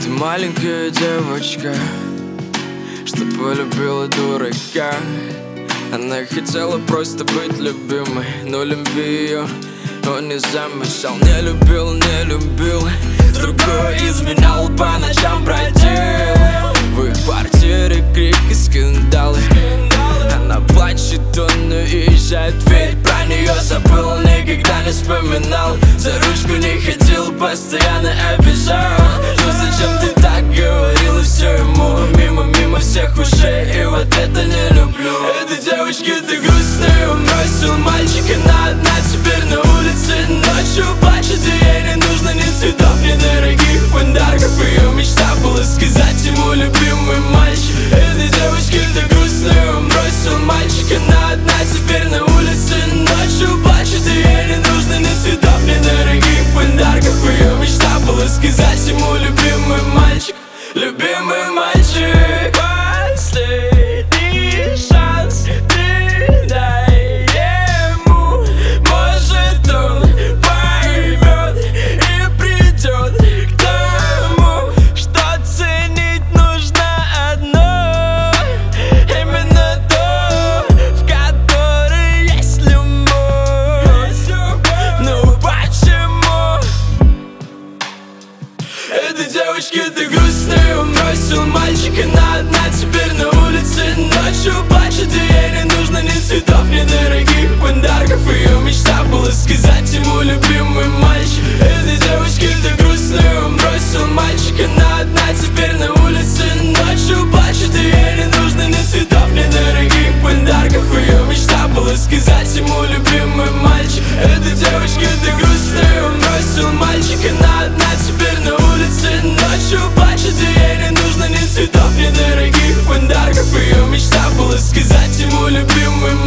Это маленькая девочка, что полюбила дурака. Она хотела просто быть любимой, но любви ее он не замечал. Не любил, не любил, с другой изменял, по ночам бродил. В их квартире крики, скандалы. Она плачет, он уезжает, ведь про нее забыл, никогда не вспоминал. За ручку не ходил, постоянно обижал. Ну зачем ты так говорила, все ему мимо всех ушей, и вот это не люблю. Этой девочке ты грустная, он бросил мальчика, она одна теперь на улице ночью плачет, и ей не нужно ни цветов, ни дорогих подарков. Ее мечта была сказать ему любимый мальчик. Этой девочке ты грустная, он бросил мальчика, она одна теперь на улице ночью плачет, и ей не нужно ни цветов, ни дорогих подарков. Ее мечта была сказать ему любимый мальчик, любимый мальчик. Последний шанс ты дай ему, может он поймет и придет к тому, что ценить нужно одно, именно то, в которой есть любовь. Ну почему? Этой девочке ты грустная, он бросил мальчика, она одна теперь на улице ночью плачет, и ей не нужно ни цветов, ни дорогих подарков. Ее мечта была сказать ему любимый мальчик. Этой девочке ты грустная, он бросил мальчика, она одна теперь на улице ночью плачет, и ей не нужно ни цветов, ни дорогих подарков. Ее мечта была сказать ему любимый мальчик. Этой девочке ты грустная, он бросил мальчика, она одна теперь на улице ночью плачет, и ей не нужно ни цветов, ни дорогих подарков. Ее мечта была сказать ему любимый мальчик.